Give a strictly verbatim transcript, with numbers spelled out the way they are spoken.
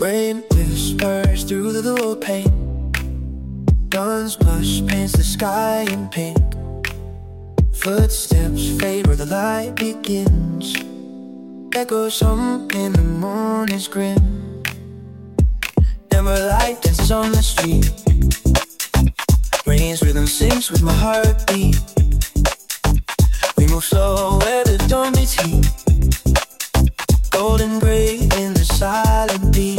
Rain whispers through the wall pane. Dawn's blush paints the sky in pink. Footsteps fade where the light begins. Echoes hum in the morning's grin. Never light dances on the street. Rain's rhythm sings with my heartbeat. We move slow where the dawn meets heat. Golden gray in the silent beat.